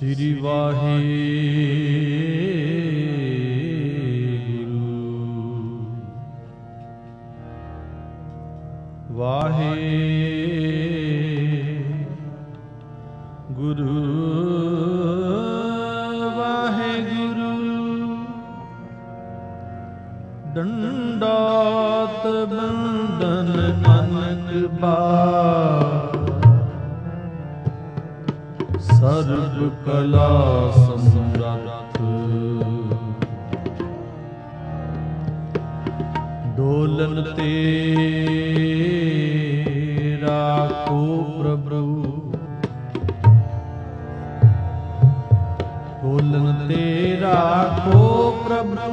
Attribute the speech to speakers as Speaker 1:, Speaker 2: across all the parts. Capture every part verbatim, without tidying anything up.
Speaker 1: ਸ੍ਰੀ ਵਾਹਿਗੁਰੂ ਵਾਹਿਗੁਰੂ ਵਾਹਿਗੁਰੂ ਦੰਡਾਤ ਬੰਦਨ ਅਨਕ ਬਾਰ ਸਰਬ ਕਲਾ ਸਮਰੱਥ ਡੋਲਨ ਤੇਰਾ ਕੋ ਪ੍ਰਭੂ ਡੋਲਨ ਤੇਰਾ ਕੋ ਪ੍ਰਭੂ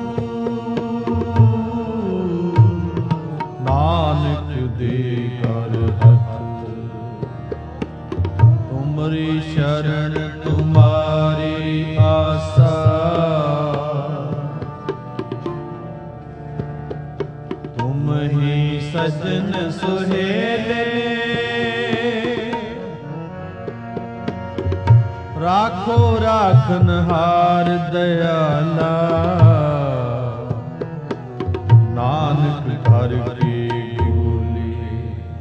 Speaker 1: ਨਾਨਕ ਦੇ ਕਰ ਹੱਥ ਤੁਮਰੀ ਸ਼ਰਨ ਤੁਮਾਰੀ ਆਸਾ ਤੁਮ ਹੀ ਸਜਨ ਸੁਹੇਲੇ ਰਾਖੋ ਰਾਖਨਹਾਰ ਦਇਆਲਾ ਨਾਨਕ ਘਰ ਕੀ ਗੋਲੀ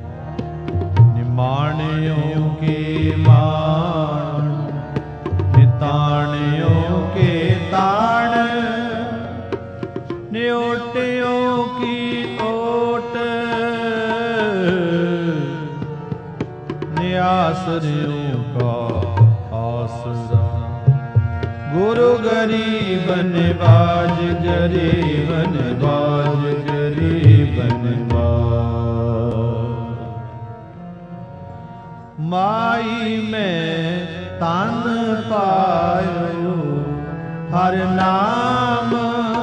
Speaker 1: ਨਿਮਾਣਿਓ ਕੇ ਮਾਣ ਨਿਤਾਣਿਓ ਕੇ ਤਾਣ ਨਿਓਟਿਓ ਕੀ ਓਟ ਨਿਆਸਰਿਓ ਕਾ ਆਸਰਾ ਗੁਰੂ ਗਰੀਬਨ ਬਾਜ ਗਰੀਬਨ ਬਾਜ ਗਰੀਬਨ ਬਾਜ ਮਾਈ ਮੈਂ ਤਨ ਪਾਇਓ ਹਰ ਨਾਮ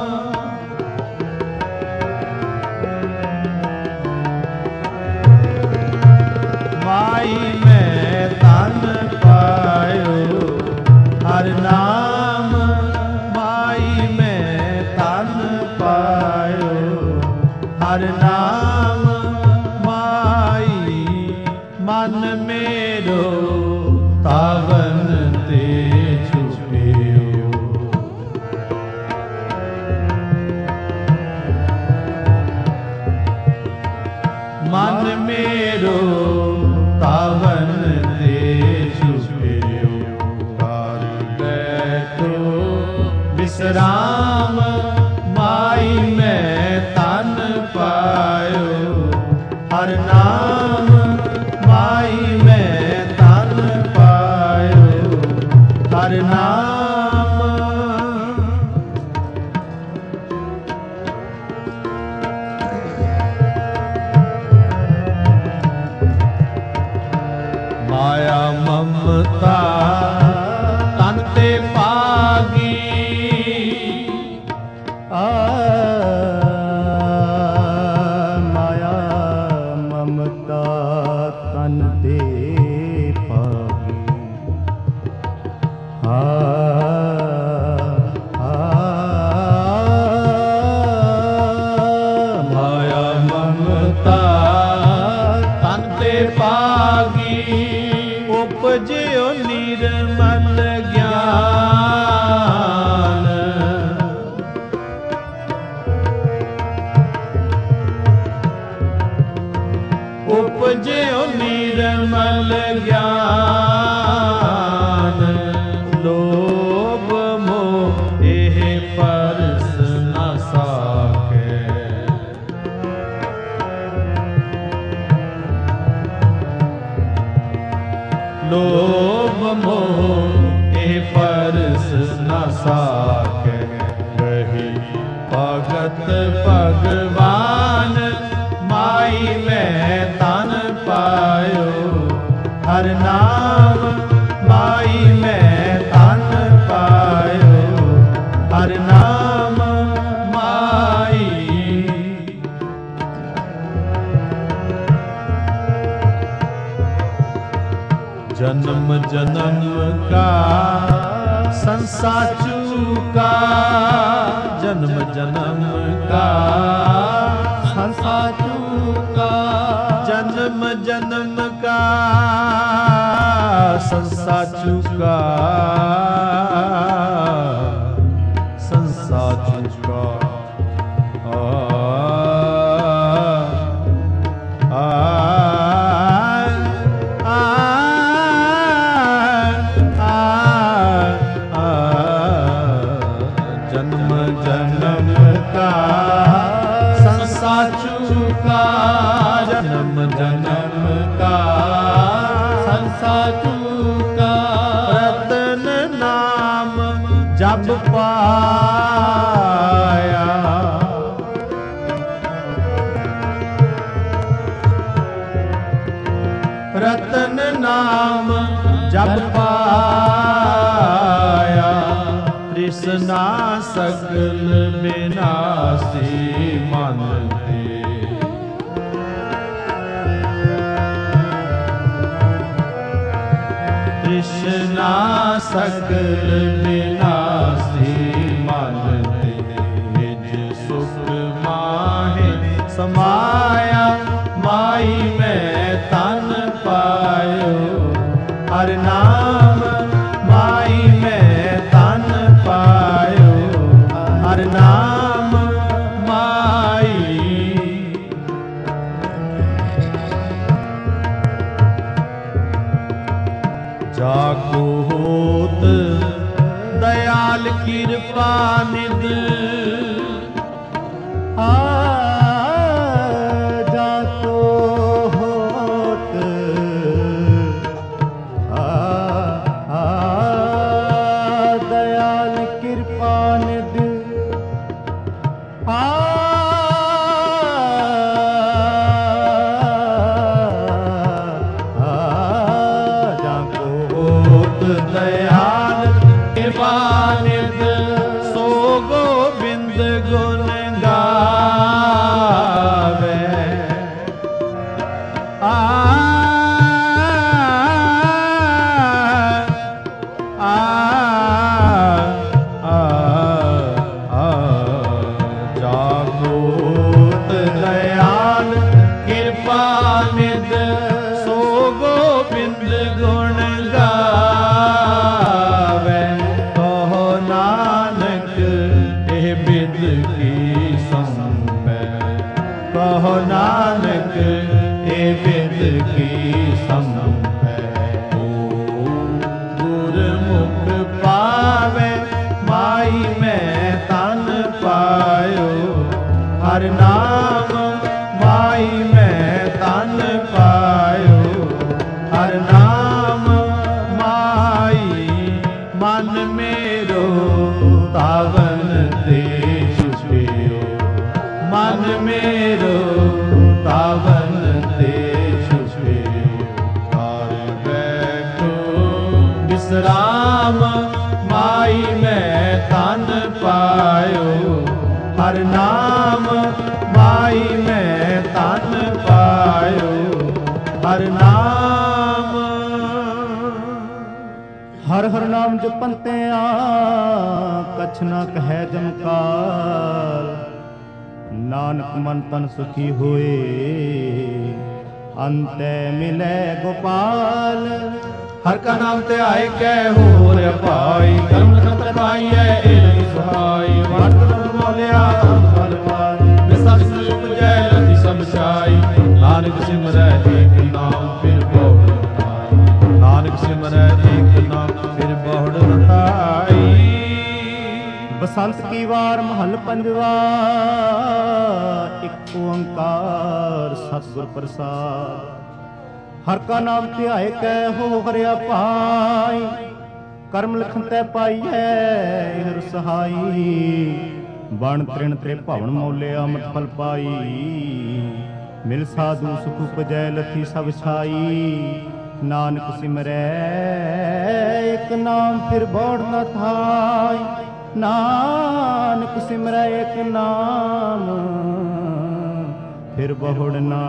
Speaker 1: ਮਾਈ ਮੈਂ ਤਨ ਪਾਇਓ ਹਰ ਨਾਮ ਮਾਈ ਮੈਂ ਤਨ ਪਾਇਓ ਹਰ ਨਾਮ ਮਾਈ ਮਨ ਮੇਰੋ ਤਾਵਨ ਤੇ ਛੁਪਿਓ ਮਨ ਮੇਰੋ ਤਾਵਨ ਤੇ ਛੁਪਿਓ ਕਰ ਬੈਠੋ ਵਿਸਰਾਮ ਮਾਈ ਮੈਂ ਤਨ ਪਾਇਓ ਹਰ ਨਾਮ ਮਾਈ ਮੈਂ ਤਨ ਪਾਇਓ ਹਰ ਨਾਮ ਮਾਇਆ ਮਮਤਾ ਤਨ ਤੇ ਪਾਗੀ ਆ ਮਾਇਆ ਮਮਤਾ ਤਨ ਤੇ ਪਾਗੀ ਆ ਮਾਇਆ ਮਮਤਾ ਤਨ ਤੇ ਪਾਗੀ ਉਪਜਿਓ ਨਿਰਮਲ ਗਿਆਨ ਉਪਜਿਓ ਨਿਰਮਲ ਗਿਆਨ ਲੋਭ ਮੋਹ ਇਹ ਪਰਸ ਨਾ ਸਾਕੇ ਲੋਭ ਮੋਹ ਇਹ ਪਰਸ ਨਾ ਸਾਕੇ ਰਹੀ ਭਗਤ ਭਗਵਾਨ ਮਾਈ ਮੈਂ ਤਨ ਪਾਇਓ ਹਰ ਨਾਮ ਮਾਈ ਮੈਂ ਤਨ ਪਾਇਓ ਹਰ ਨਾਮ ਮਾਈ जन्म जन्म का संसा चूका, जन्म जन्म का संसा चूका, जन्म जन्म का संसा चूका। ਸੰਸਾ ਚੁਕਾ। ਆ ਆ जन्म जन्म का संसा चुका, जन्म जन्म का संसा चुका। रतन नाम जब पाया, रतन नाम जब पाया, तृष्णा सकल विनाशी मन ते। तृष्णा सकल विनाशी मन ते। निज सुख माहे समाया, माई में तन पायो। हर नाम माई में तन पायो, हर नाम माई। जाको होत दयाल कृपा निध, आ जाको होत आ, आ दयाल कृपा निध। आ जाको होत दयाल कृपा निध, सो गोविंद गुण गावे। आ आ आ आ जागोत दयाल कृपा निध, सो गोविंद गुण गावे। कहो नानक एह बिद की संपै, कहो नानक ए बिद की संपै। ओ गुरमुख पावे, माई में तन पायो। हर नाम माई में तन पायो, हर नाम माई। मन मेरो तावन ते छुपियो, मन मेरो तावन ते छुपियो। घर बैठो विश्राम, माई में तन पायो। हर नाम माई में तन पायो, हर नाम।
Speaker 2: हर हर नाम जपंते आ, कछ न कहै जमकाल। नानक मन तन सुखी होए, अंते मिले गोपाल।
Speaker 1: हर का नाम ते आए कै हो रे पाई, कर्म खत पाइए एलि सुहाई। वाट मोलिया फल पाई, विसस उपजै लति सब छाई। नानक सिमरै एक नाम फिर बहुड़ रताई, नानक सिमरै एक नाम फिर बहुड़ रताई।
Speaker 2: बसंत की वार महल पंजवा, एक ओंकार सतगुर प्रसाद। हर का नाम ध्याए कै हो हरिया पाई, कर्म लिखन तै पाइयै हर सहाई। बण तृण त्रे भवन मोले अमृत फल पाई, मिल साधु सुख उपजै लथी सब छाई। नानक सिमरै एक नाम फिर बौड़ न थाई, नानक सिमरै एक नाम फिर बहुड़ ना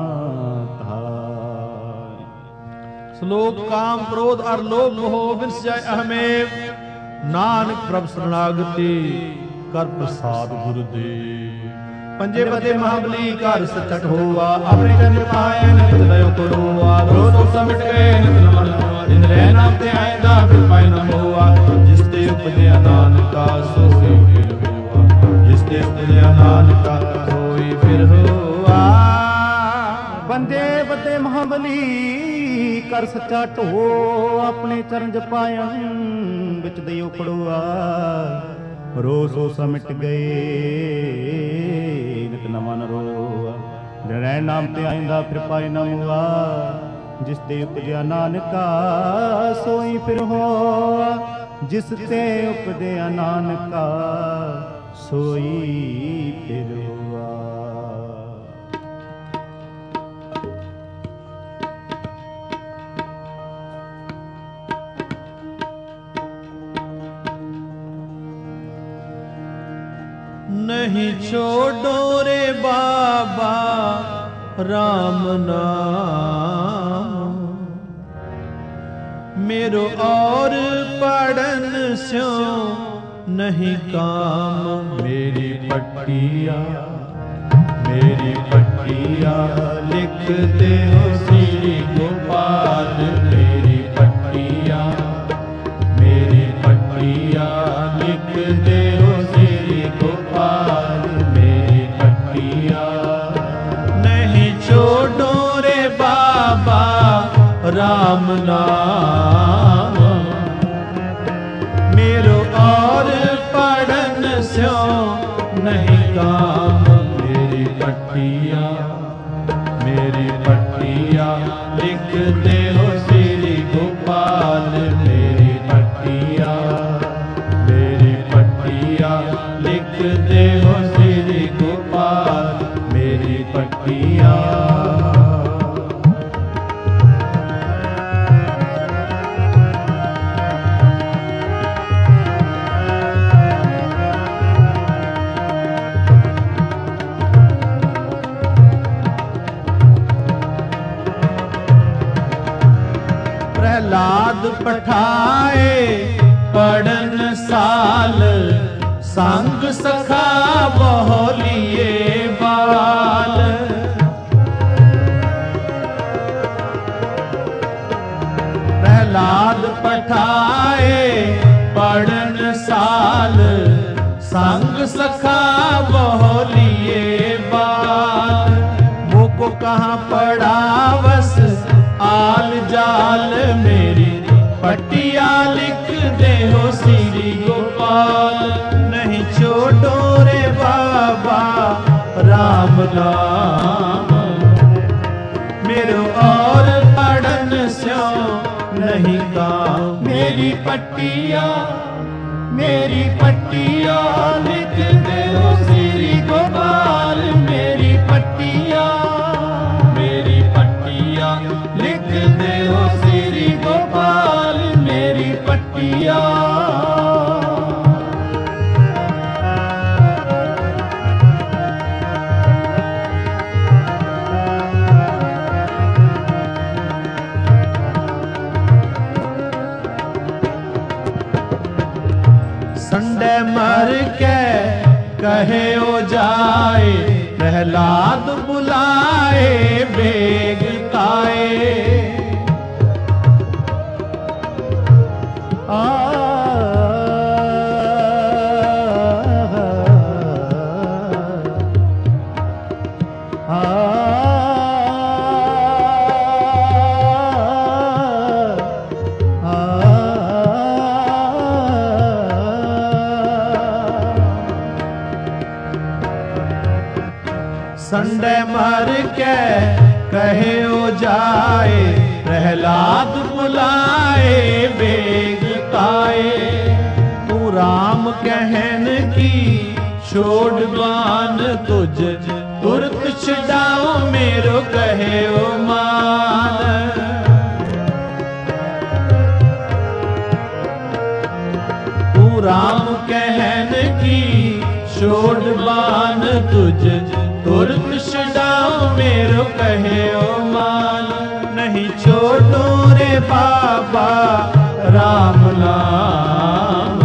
Speaker 2: थाई।
Speaker 1: श्लोक काम क्रोध और लोभ मोह विंस जाय अहमेव, नानक प्रभ शरणागति कर प्रसाद गुरुदेव। पंजे बदे महाबली कर सचट होवा, अपने जन पाए नित दयो करोवा। क्रोध समिट गए नित नमन होवा, जिन रह नाम ते आएगा फिर पाए न होवा। जिस ते उपजे नानका सोई फिर उपजया नानका सोई फिर हुआ।
Speaker 2: बंदे बदे महाबली कर सच्चा ढो अपने चरण जपायन बिच दई उखड़ुआ। रोज सो समिट गए नित नवा न रोआ। निरैण नाम ते आइंदा फिर पाए न मुआ। जिस ते उपजया नानका सोई फिर होआ। जिस ते उपजया नानका सोई फिर हुआ।
Speaker 1: नहीं छोड़ो रे बाबा राम नाम। मेरो और पढ़न स्यो नहीं काम। मेरी पट्टिया मेरी पट्टिया लिख दे हो श्री गोपाल। मेरी पट्टिया मेरी पट्टिया लिख दे हो श्री गोपाल। मेरी पट्टिया नहीं छोड़ो रे बाबा राम नाम। मेरो और पढ़न स्यो नहीं काम। मेरी पट्टिया मेरी पट्टिया लिख दे हो श्री गोपाल। मेरी पट्टिया मेरी पट्टिया लिख दे हो श्री गोपाल। मेरी पट्टिया प्रहलाद पठाए पढ़न साल। संग सखा बहोलिए बाल। प्रहलाद पठाए पढ़न साल। संग सखा बहोलिए बाल। मुको कहाँ पढ़ावस आल जाल। मेरी पट्टिया लिख दे हो श्री गोपाल। नहीं छोड़ो रे बाबा राम नाम। मेरो और पढ़न स्यो नहीं काम। मेरी पट्टिया मेरी पट्टिया लिख दे हो श्री गोपाल। मेरी पट्टिया मेरी पट्टिया लिख दे हो श्री गोपाल। मेरी पट्टिया संडे मर के कहे ओ जाए। प्रहलाद बुलाए बेग ताए।
Speaker 2: आ
Speaker 1: संडे मर के कहे ओ जाए। प्रहलाद बुलाए बेग ताए। तू राम कहन की छोड़ बान। तुझ तुरत छडाओ मेरो कहे ओ मान। तू राम कहन की छोड़ बान। तुझ तुरत छडाओ मेरो कहे ओ मान। नहीं छोड़ो रे बाबा राम नाम।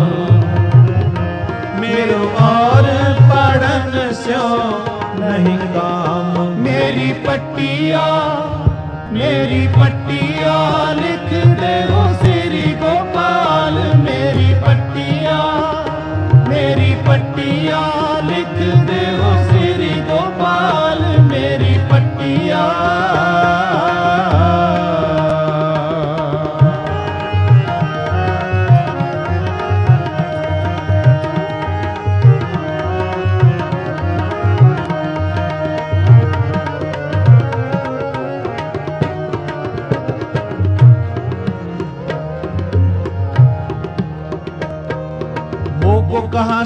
Speaker 1: मेरो और पढ़न स्यो नहीं काम। मेरी पट्टिया मेरी पट्टिया लिख दे हो श्री गोपाल। मेरी पट्टिया मेरी पट्टिया लिख दे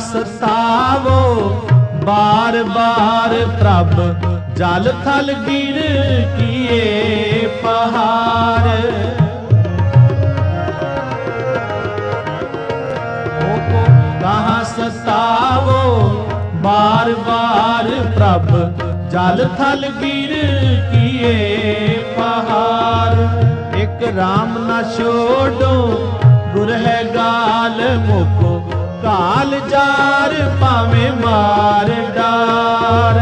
Speaker 1: सतावो बार बार प्रभ जल थल गिर किए पहाड़। कहाँ सतावो बार बार प्रभ जल थल गिर किए पहाड़। एक राम न छोड़ो गुर है गाल मुको काल जार पावे मार डार।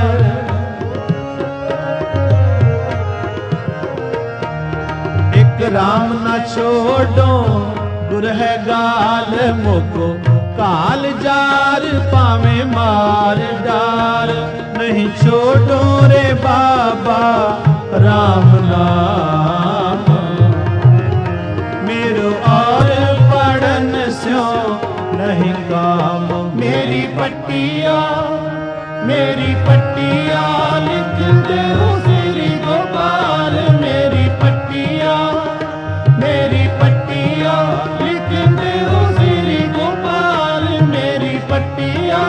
Speaker 1: एक राम न छोड़ो गुर है गाल मुको काल जार पावे मार डार। नहीं छोड़ो रे बाबा राम नाम मेरो और पढ़न स्यो नहीं काम। मेरी पट्टिया मेरी पट्टिया लिख दे श्री गोपाल। मेरी पट्टिया मेरी पट्टिया लिख दे श्री गोपाल। मेरी पट्टिया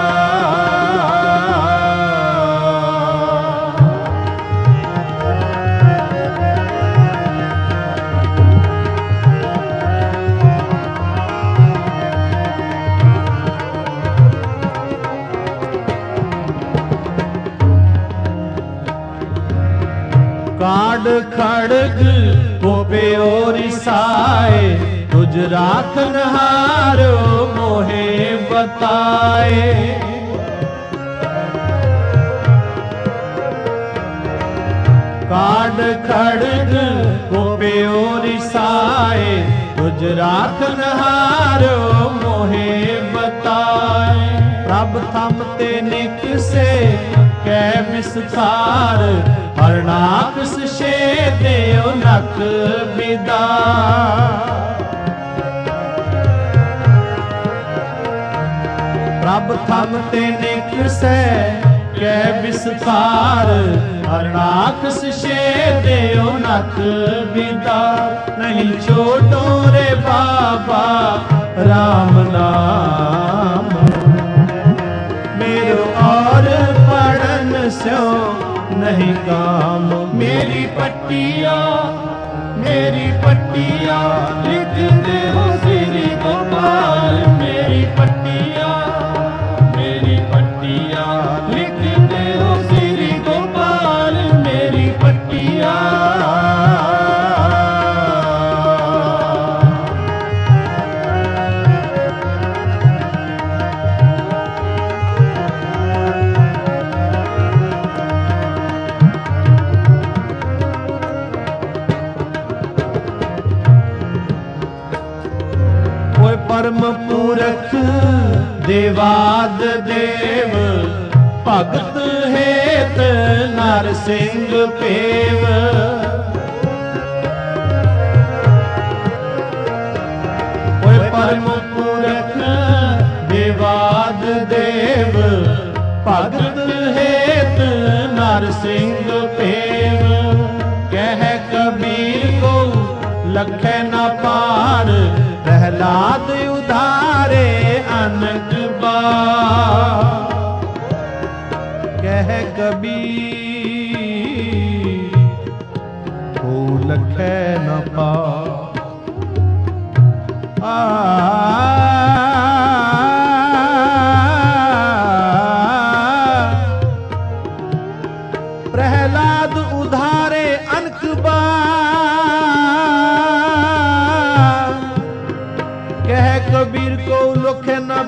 Speaker 1: काड खड़ग कोपे और साए तुझ राखन हारो मोहे बताए। काड खड़ग कोपे और साए तुझ राखन हारो मोहे बताए। प्रभ थम ते निक से कै विस्तार हरनाकस शे देव नक बिदा। प्रभ थम ते निक से कै विस्तार हरनाकस शे देव नक बिदा। नहीं छोड़ो रे बाबा राम नाम मेरो और पढ़न स्यो नहीं काम। मेरी पट्टिया मेरी पट्टिया लिख दे हो श्री गोपाल। मेरी पट्टिया मेरी पट्टिया लिख दे हो श्री गोपाल। मेरी पट्टिया परम पूरख देवाद देव भगत हेत नर सिंह पेव। परम पूरख देवाद देव भगत हेत नर सिंह पेव। कह कबीर को लखे न पार प्रहलाद उधारे अनक बार। कह कबीर को लखे न पार। प्रहलाद उधारे अनक कह कबीर को लखे न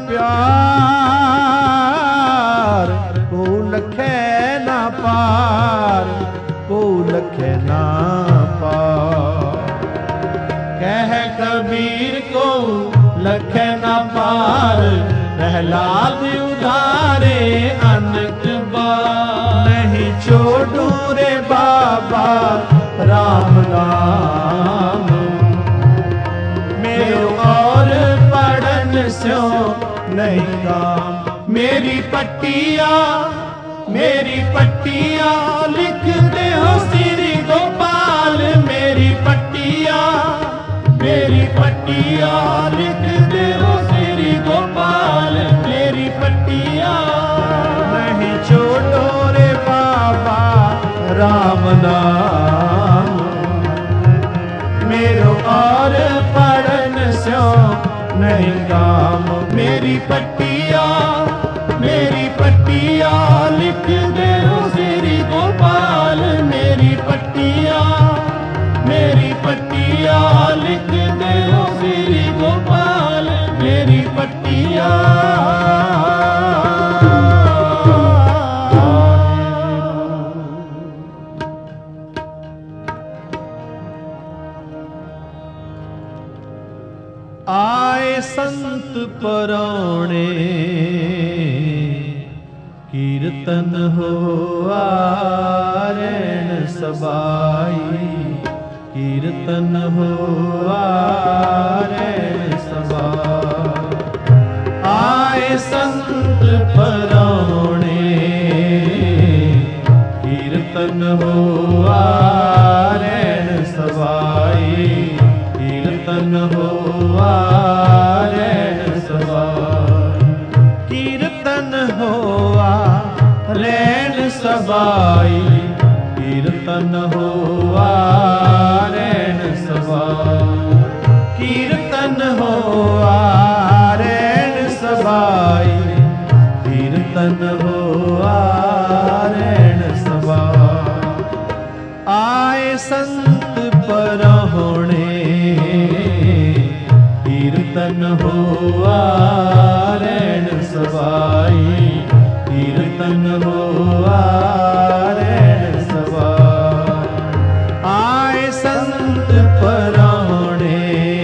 Speaker 1: प्यार। को लखे न पार को लखे न पार। कह कबीर को लखे न पार प्रहलाद उधारे अनक बार। नहीं छोड़ू रे बाबा राम नाम मेरो और पढ़न स्यो नहीं काम। मेरी पट्टिया मेरी पट्टिया लिख दे हो श्री गोपाल। मेरी पट्टिया मेरी पट्टिया लिख दे हो श्री गोपाल। मेरी पट्टिया पटिया। नहीं छोड़ो रे बाबा राम नाम, मेरो और पढ़न स्यो नहीं काम। मेरी पटिया मेरी पटिया लिख दे श्री गोपाल। मेरी पटिया मेरी पटिया लिख दे श्री गोपाल। मेरी पटिया आए संत परौणे, कीर्तन हो आरण सबाई। कीर्तन हो आरण सबाई। आए संत परौणे, कीर्तन हो आरण सबाई। कीर्तन हो आरण सबाई। कीर्तन होआ रैन सबाई। कीर्तन होआ रैन सबाई। कीर्तन होआ रैन सबाई। कीर्तन होआ रैन सबाई। आए संत परौणे, कीर्तन होआ रैन सबाई। कीर्तन होआ रैन सबाई। आए संत परौणे,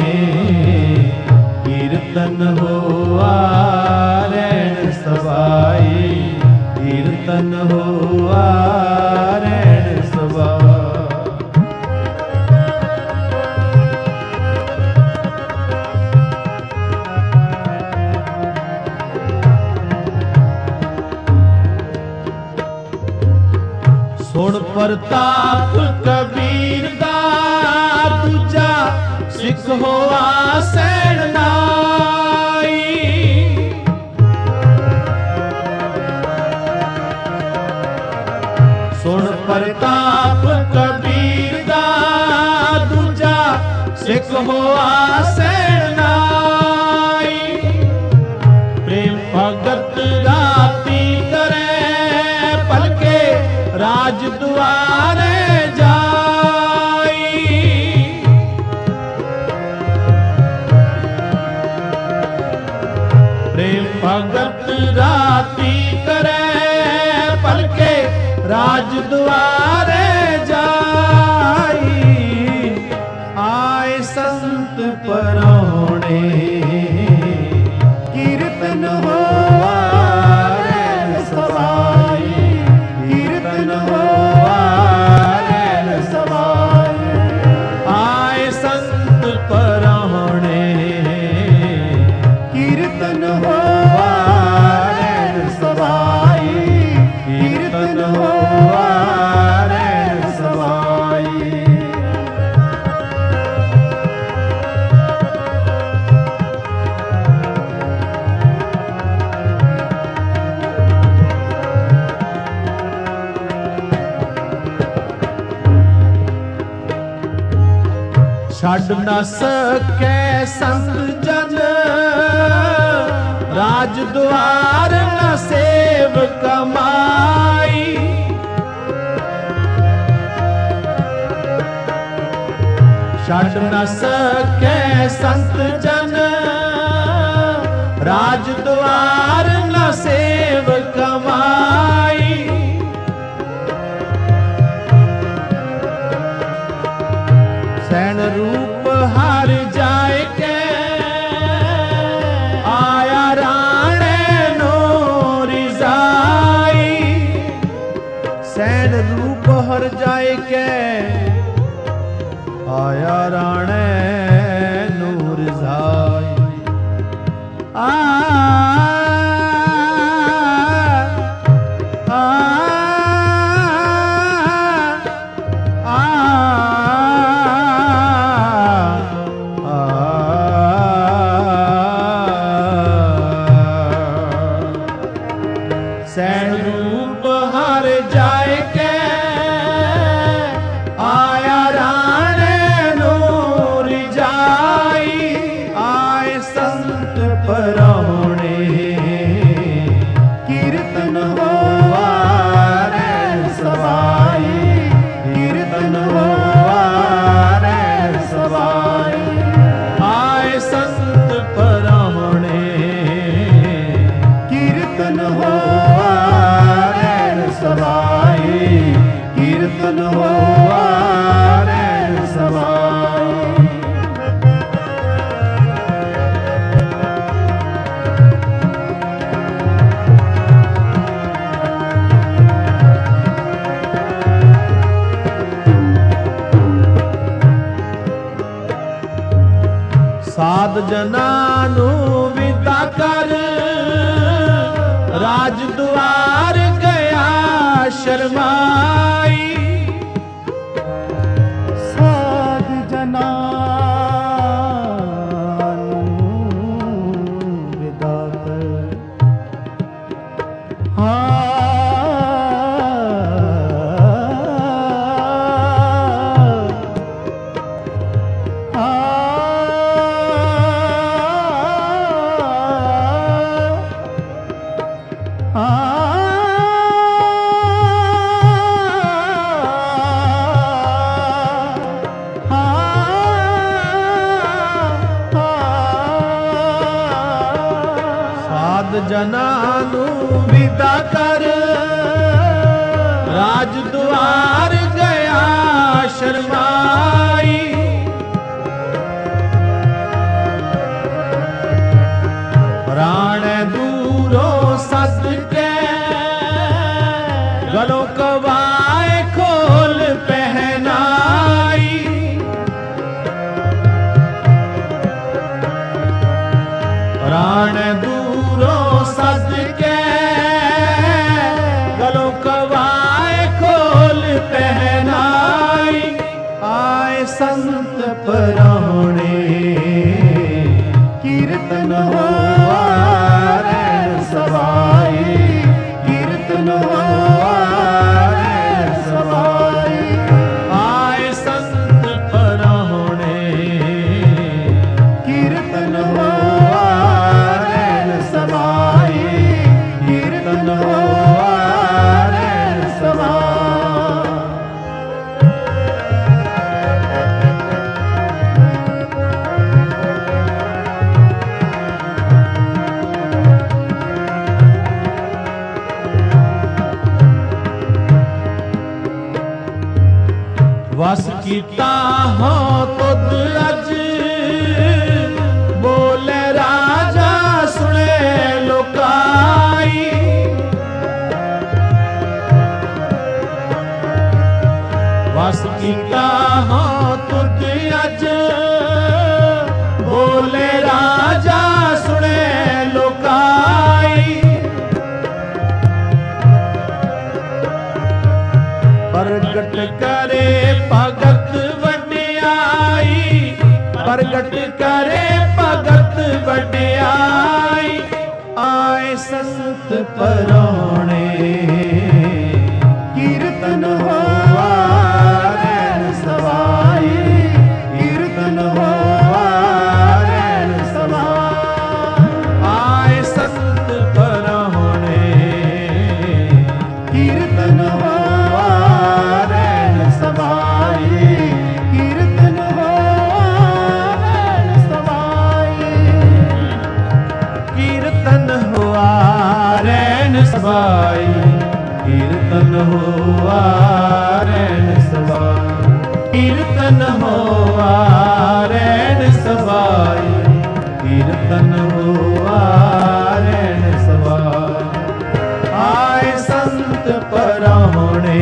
Speaker 1: कीर्तन होआ रैन सबाई। कीर्तन होआ रैन सबाई। सुन प्रताप कबीर दा, दूजा सिख होआ सैन नाई। सुन प्रताप कबीर दा, दूजा सिख होआ सैन नाई। प्रेम भगत राती करे पलके राज दुआरे जाई। प्रेम भगत राती करे पलके राज दुआरे जाई। आए संत परौणे, कीर्तन होआ रैन सबाई। कीर्तन होआ रैन सबाई। आए संत परौणे, कीर्तन होआ रैन सबाई। कीर्तन होआ रैन सबाई। छड़ न सकै संत जन, राज द्वार न सेव कमाई। छड़ न सकै संत जन, राज द्वार न सेव कमाई। सैन रूप हार जाए के, आया राणे नो रिजाई। सैन रूप हर जाए के, आया राणे नो रिजाई। आ ਸੈਣ ਰੂਪ ਹਰ ਜਾਏ ਕੇ ਆਇਆ ਰਾਣੇ ਨੂੰ ਰਿਜਾਈ। ਆਏ ਸੰਤ ਪਰਾਉਣੇ ਕੀਰਤਨ ਹੋਵਾ ਰਹਿਣ ਸਵਾਈ। ਕੀਰਤਨ ਹੋਵਾ ਰਹਿਣ ਸਵਾਈ। ਆਏ ਸੰਤ ਪਰਾਉਣੇ ਕੀਰਤਨ ਹੋਵਾ ਰਹਿਣ ਸਵਾਈ। ਕੀਰਤਨ ਹੋਵਾ ਰਹਿਣ ਸਵਾਈ। ਸਾਧ ਜਨਾਂ ਨੂੰ ਵਿਦਾ ਕਰ ਰਾਜ ਦੁਆਰ ਗਿਆ ਸ਼ਰਮਾਈ।
Speaker 2: ਸਾਧ ਜਨਾਂ ਨੂੰ ਵਿਦਾ ਕਰ ਹਾਂ
Speaker 1: ਜਨਾਂ ਨੂੰ ਵਿਦਾ ਕਰ ਰਾਜ ਦੁਆਰ ਗਿਆ ਸ਼ਰਮਾਈ। ਰਾਣੇ ਦੂਰੋਂ ਸੱਦ ਕੇ ਗਲੋਂ ਕਵਾਏ ਖੋਲ ਪਹਿਨਾਈ। ਰਾਣੇ ਦੂਰੋਂ ਸੱਦ ਕੇ ਗਲੋਂ ਕਵਾਏ ਖੋਲ ਪਹਿਨਾਈ। ਆਏ ਸੰਤ ਪਰਾਉਣੇ ਕੀਰਤਨ ਹੋਵਾ ਰਹਿਣ ਸਵਾਈ। ਕੀਰਤਨ ਹੋਵਾ ਰਹਿਣ ਸਵਾਈ। ਆਏ ਸੰਤ ਪਰਾਉਣੇ ਕੀਰਤਨ ਹੋਵਾ ਰਹਿਣ ਸਵਾਈ। ਕੀਰਤਨ ਹੋਵਾ ਰਹਿਣ ਸਵਾਈ। ਵਸ ਕੀਤਾ ਹੋ ਤੁਧ ਅਜ ਬੋਲੇ ਰਾਜਾ ਸੁਣੇ ਲੋਕਾਈ। ਵਸ ਕੀਤਾ ਹੋ ਤੁਧ ਅਜ ਬੋਲੇ ਰਾਜਾ ਸੁਣੇ ਲੋਕਾਈ। ਪ੍ਰਗਟ ਕਰੇ ਭਗਤ ਵਡਿਆਈ। ਪ੍ਰਗਟ ਕਰੇ ਭਗਤ ਵਡਿਆਈ। ਆਏ ਸੰਤ ਪਰਾਉਣੇ ਕੀਰਤਨ ਹੋਵਾ ਰਹਿਣ ਸਵਾਈ। ਕੀਰਤਨ ਹੋਵਾ ਰਹਿਣ ਸਵਾਈ। ਆਏ ਸੰਤ ਪਰਾਉਣੇ ਕੀਰਤਨ ਹੋਵਾ ਰਹਿਣ ਸਵਾਈ। ਕੀਰਤਨ ਹੋਵਾ ਰਹਿਣ ਸਵਾਈ। ਕੀਰਤਨ ਹੋਵਾ ਰਹਿਣ ਸਵਾਈ। ਕੀਰਤਨ ਹੋਵਾ ਰਹਿਣ ਸਵਾਈ। ਕੀਰਤਨ ਹੋਵਾ ਰਹਿਣ ਸਵਾਈ। ਕੀਰਤਨ ਹੋਵਾ ਰਹਿਣ ਸਵਾਈ। ਆਏ ਸੰਤ ਪਰਾਉਣੇ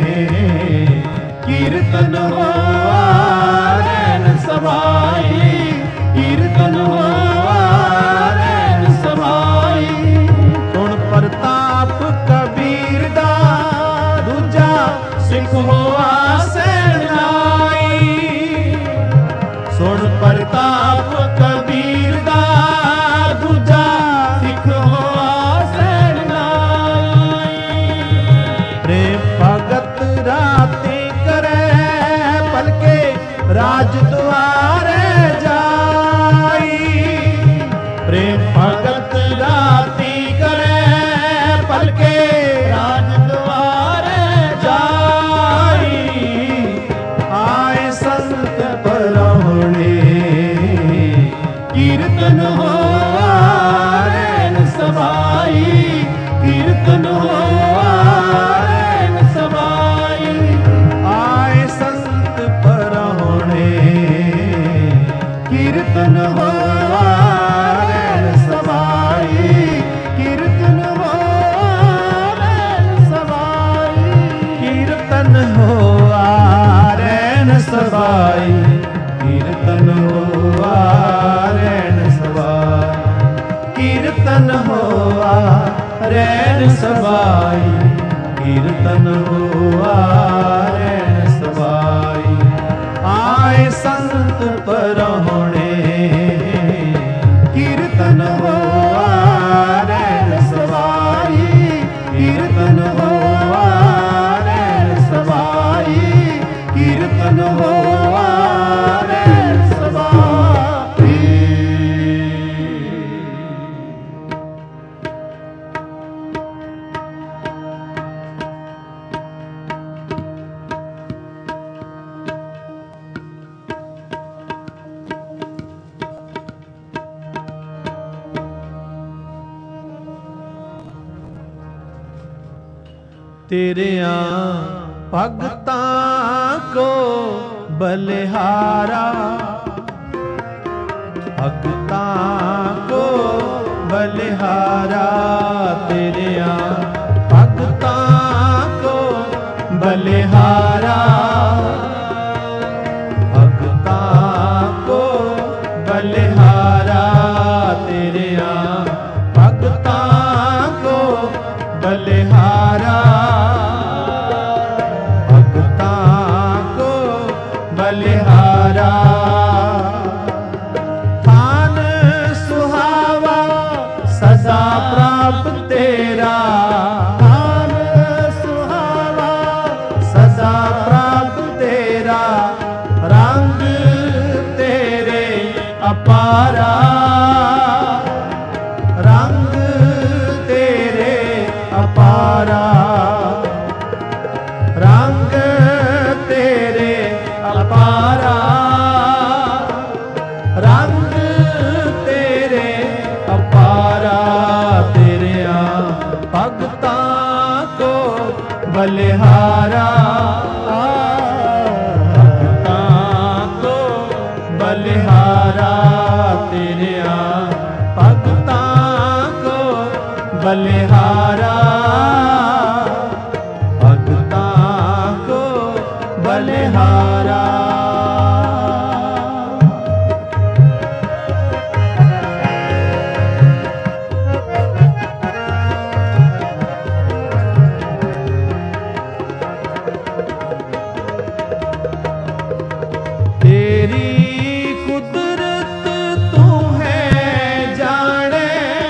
Speaker 1: ਕੀਰਤਨ ਹੋਵਾ ਰਹਿਣ ਸਵਾਈ। ਕੀਰਤਨ ਹੋਵਾ ਰਹਿਣ ਸਵਾਈ। ਸੁਣ ਪ੍ਰਤਾਪ ਕਬੀਰ ਦਾ ਦੂਜਾ ਸਿੱਖ ਹੋਆ ਸੈਨਾਈ। ਸੁਣ ਪ੍ਰਤਾਪ ਕਬੀਰ ਦਾ ਦੂਜਾ ਸਿੱਖ ਹੋਆ ਸੈਨਾਈ। सबाई, कीर्तन हुआ रैन सबाई। आए संत परहोणे, कीर्तन हुआ रैन सबाई, कीर्तन हुआ रैन सबाई, कीर्तन हुआ रैन सबाई। तेरिया भगतां को बलिहारा, भगतां को बलिहारा, तेरिया भगतां को बलिहारा, भगतां को बलिहारा, तेरिया भगतां को बलिहारा, बलिहारा। थान सुहावा सदा प्राप्त तेरा, थान सुहावा सदा प्राप्त तेरा, रंग तेरे अपारा, रंग तेरे अपारा, रंग तेरे अपारा, रंग तेरे अपारा, तेरिया भगतां को बलिहारा, भगतां को बलिहारा, तेरिया भगतां को बलिहारा, भगतां को बलिहारा। तेरी कुदरत तू है जाने,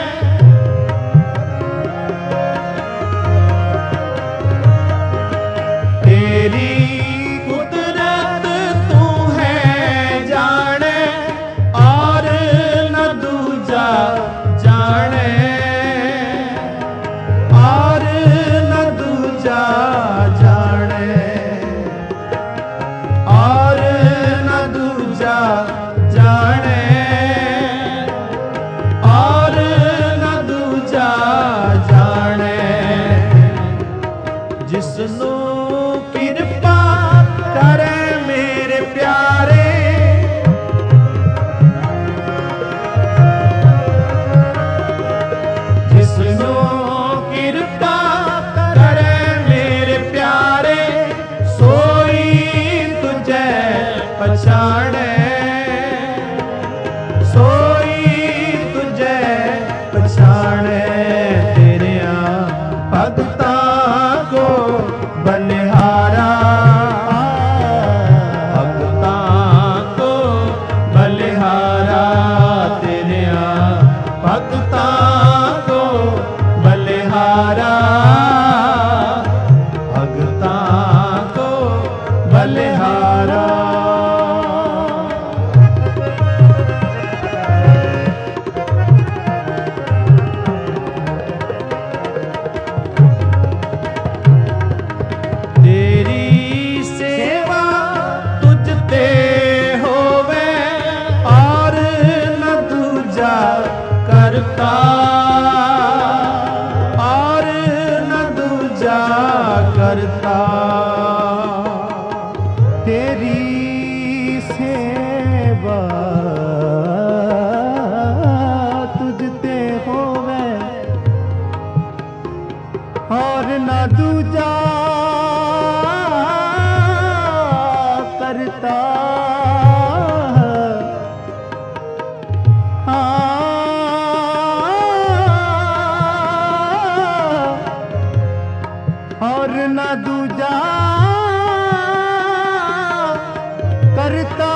Speaker 1: तेरी कुदरत तू है जाने, और न दूजा जाने, और न दूजा जाने, और न दूजा जाने, और न दूजा जाने, जिसनू कृपा करे मेरे प्यारे, जिसनू कृपा करे मेरे प्यारे, सोई तुझे पछाणे, सोई तुझे पछाणे, तेरिया भगतां को बलिहारा, भगतां को बलिहारा, तेरिया भगतां को बलिहारा, भगतां को बलिहारा। तेरी सेवा तुझते होवे, और न दूजा करता, और न दूजा करता,
Speaker 2: तेरी सेवा तुझते होवे, और न दूजा करता, हाँ न दूजा करता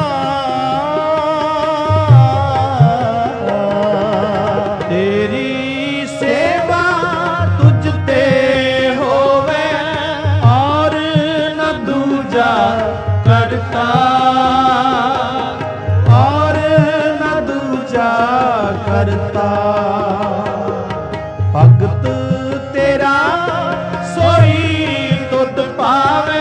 Speaker 1: तेरी सेवा तुझते होवे और न दूजा करता और न दूजा करता भगत तेरा सोई तुध पावे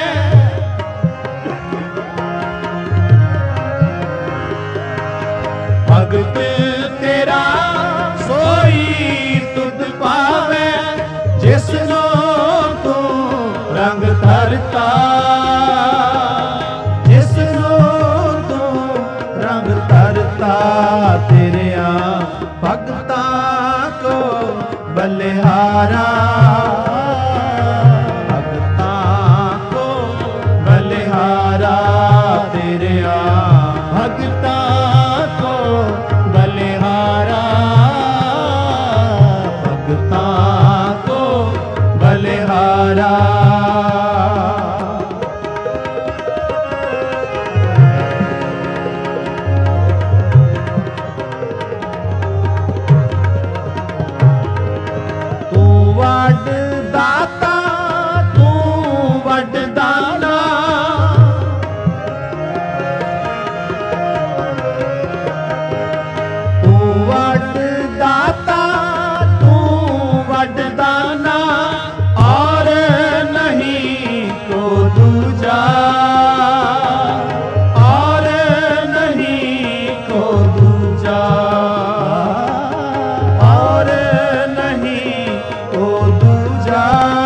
Speaker 1: भगत तेरा सोई तुध पावे जिसनो तू रंग धरता जिसनो तू रंग धरता तेरिया भगता को बलिहारा भगता को बलिहारा तेरिया भगता को बलिहारा भगता को बलिहारा दाता तू वड दाना तू वड दाता तू वड दाना और नहीं को दूजा और नहीं को दूजा और नहीं को दूजा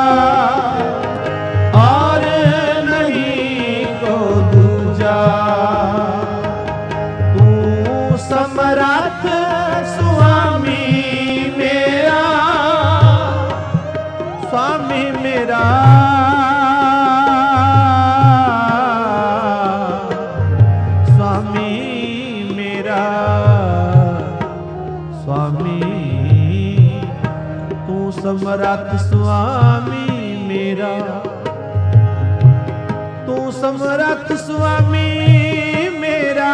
Speaker 1: और नहीं को दूजा तू समरथ स्वामी मेरा स्वामी मेरा स्वामी मेरा स्वामी तू समरथ स्वामी मेरा तू समरथ स्वामी मेरा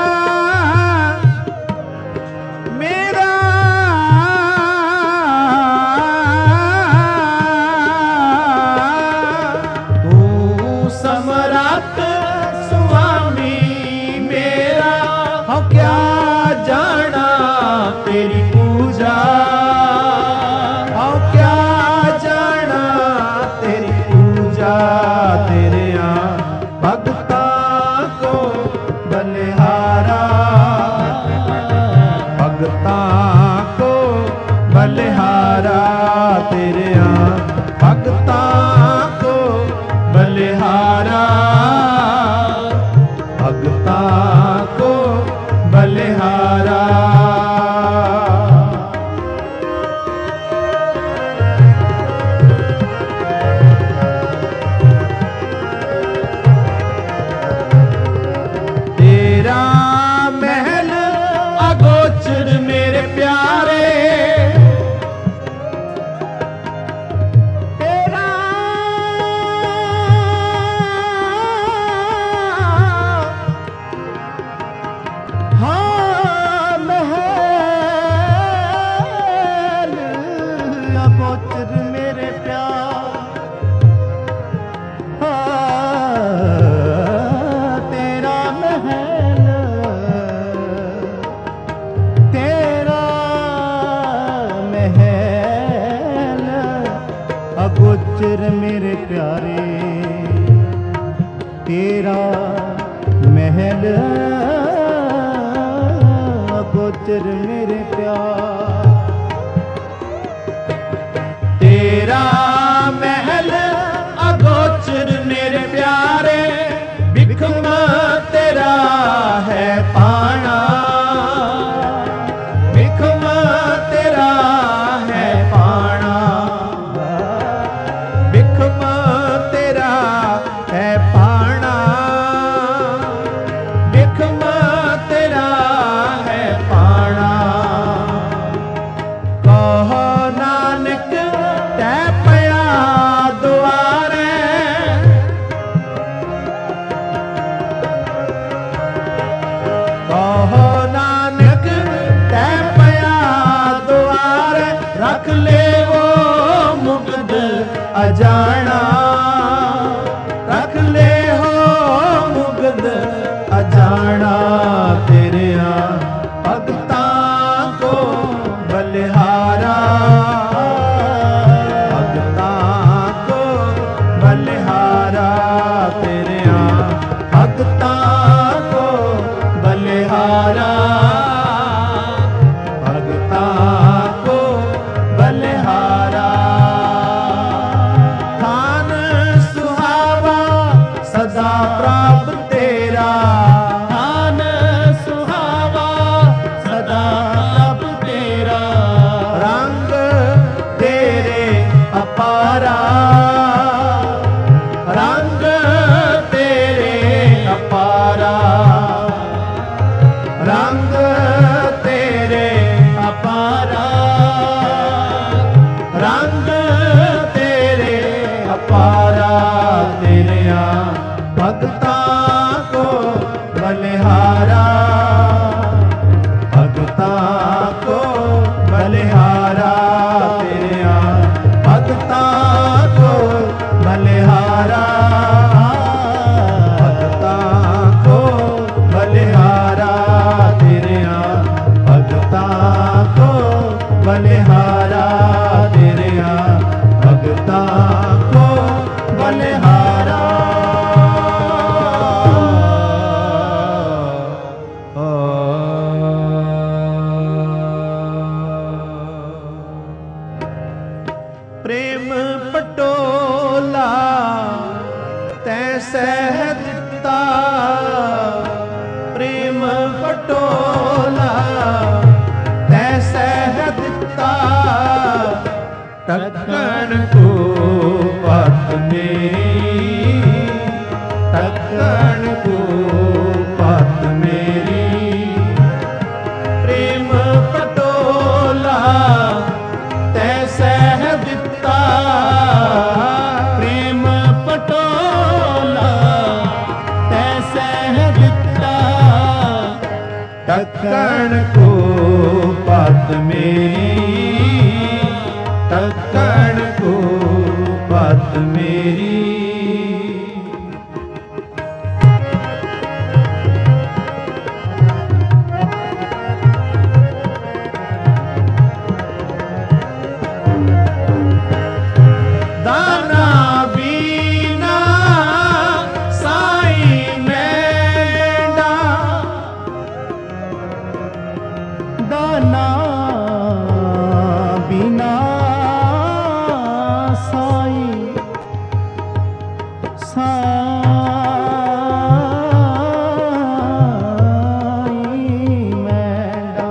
Speaker 1: मेरा तू समरथ स्वामी मेरा हो क्या जाना तेरी पूजा हो क्या जाना तेरी पूजा तेरे भगता को बलिहारा भगता को बलिहारा तेरे भगता को बलिहारा भगता को बलिहारा महल अगोचर मेरे प्यारे तेरा हाँ महल अगोचर मेरे प्यार हाँ तेरा महल अगोचर मेरे प्यारे तेरा महल अगोचर मेरे प्यार तेरा महल अगोचर मेरे प्यारे बिखम तेरा है पाना बिखम तेरा है पाना बिखम तेरा है पाना बिखम तेरा है पाना कहो नानक तै पया
Speaker 2: अजाना, रख ले हो मुग्ध अजाना, तेरिया भगतां को बलिहारा, भगतां को बलिहारा, तेरिया भगतां को बलिहारा, भगतां को बलिहारा। थान सुहावा सदा प्रभ तेरा, थान सुहावा सदा प्रभ तेरा, रंग तेरे अपारा, रंग तेरे अपारा, रंग तेरे अपारा, रंग तेरे अपारा, तेरिया भगतां को बलिहारा, भगतां को बलिहारा, तेरिया भगतां को बलिहारा, भगतां को बलिहारा, तेरिया भगतां को बलिहारा, तेरिया भगतां को बलिहारा। प्रेम पटोला तै सह दिता, प्रेम पटोला तै सह दिता, टक्कण को पत मेरी, टक्कण को पत मेरी, प्रेम पटोला तै सह दिता, प्रेम पटोला तै सह दिता, टक्कण को पत मेरी, टक्कण को पत मेरी। दाना बीना साई मैंडा, दाना बीना साई, साई मैंडा,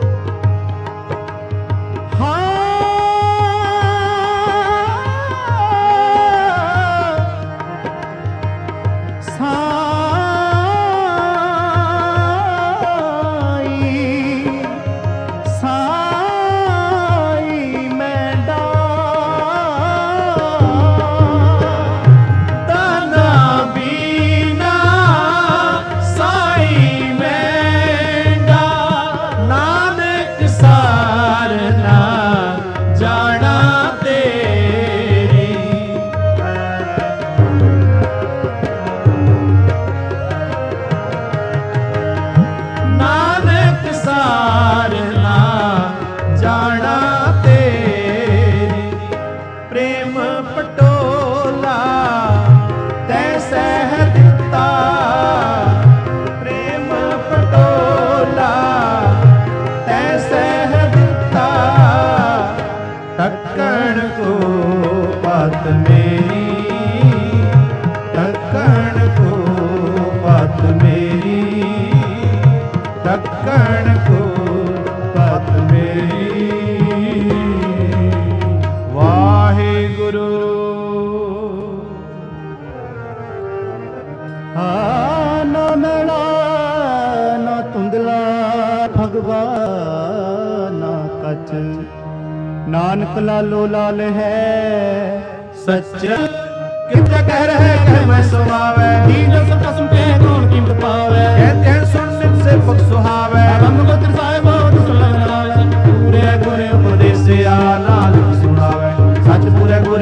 Speaker 2: भगवाना कच नानक लालो लाल है सच कित कह रहे कह मैं सुहावे दीन सब कसम के कौन कीमत पावे कहते हैं सुन नित से पग सुहावे हम को तरसाए बहुत सुन लगावे पूरे गुरे उपदेश आना सुनावे सच पूरे गुरे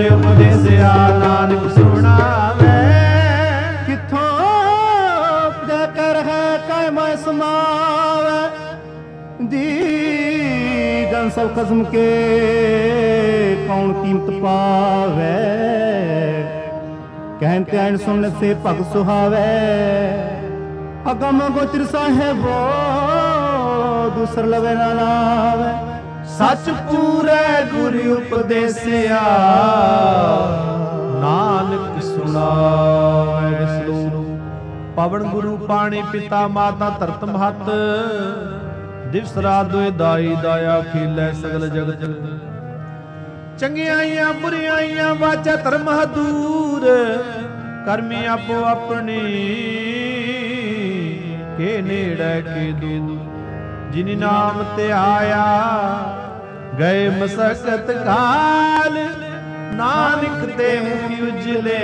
Speaker 1: ਗੁਰ ਉਪਦੇਸਿਆ ਨਾਨਕ ਸੁਣਾਵੇ।
Speaker 2: ਕਿੱਥੋਂ ਉਪਜੈ ਕਰ ਹੈ ਕਾਇ ਮੈਂ ਸਮਾਵੈ ਦੀ ਜਨ ਸਭ ਖਸਮ ਕੇ ਕੌਣ ਕੀਮਤ ਪਾਵੇ। ਕਹਿਨ ਤੇ ਐਨ ਸੁਣ ਸੇ ਭਗ ਸੁਹਾਵੇ ਅਗਮ ਗੋਚਰ ਸਾਹਿਬੋ ਦੂਸਰ ਲਵੇ ਨਾ ਲਾਵੇ।
Speaker 1: ਸੱਚ ਪੂਰੇ ਗੁਰ ਉਪਦੇਸਿਆ ਨਾਨਕ ਸੁਣਾਵੇ। ਸਲੋਕ ਪਵਨ ਗੁਰੂ ਪਾਣੀ ਪਿਤਾ ਮਾਤਾ ਧਰਤ ਮਹਤ ਦਿਵਸ ਰਾਤ ਦੋਇ ਦਾਈ ਦਾਇਆ ਖੇਲੇ ਸਗਲ ਜਗਤ। ਚੰਗਿਆਈਆਂ ਬੁਰਿਆਈਆਂ ਵਾਚੈ ਧਰਮ ਹਦੂਰ ਕਰਮੀ ਆਪੋ ਆਪਣੀ ਕੇ ਨੇੜੇ ਕੇ ਦੂਰ। ਜਿਨਿ ਨਾਮ ਤੇ ਆਇਆ ਗਏ ਮਸਕਤ ਕਾਲ ਨਾਨਕ ਤੇ ਮੁਖ ਉਜਲੇ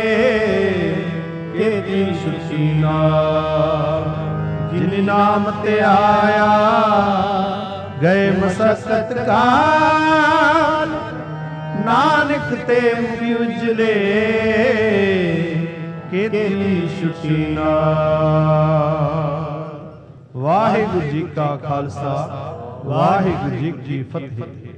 Speaker 1: ਕੀਤੀ ਸੁਖੀ ਨਾਮ। ਜਿਨਿ ਨਾਮ ਤੇ ਆਇਆ ਗਏ ਮਸਕਤ ਕਾਲ ਨਾਨਕ ਤੇ ਮੁਖ ਉਜਲੇ ਕੀਤੀ ਸੁਖੀ ਨਾਮ। ਵਾਹਿਗੁਰੂ ਜੀ ਕਾ ਖਾਲਸਾ ਵਾਹਿਗੁਰੂ ਜੀ ਕੀ ਫਤਿਹ।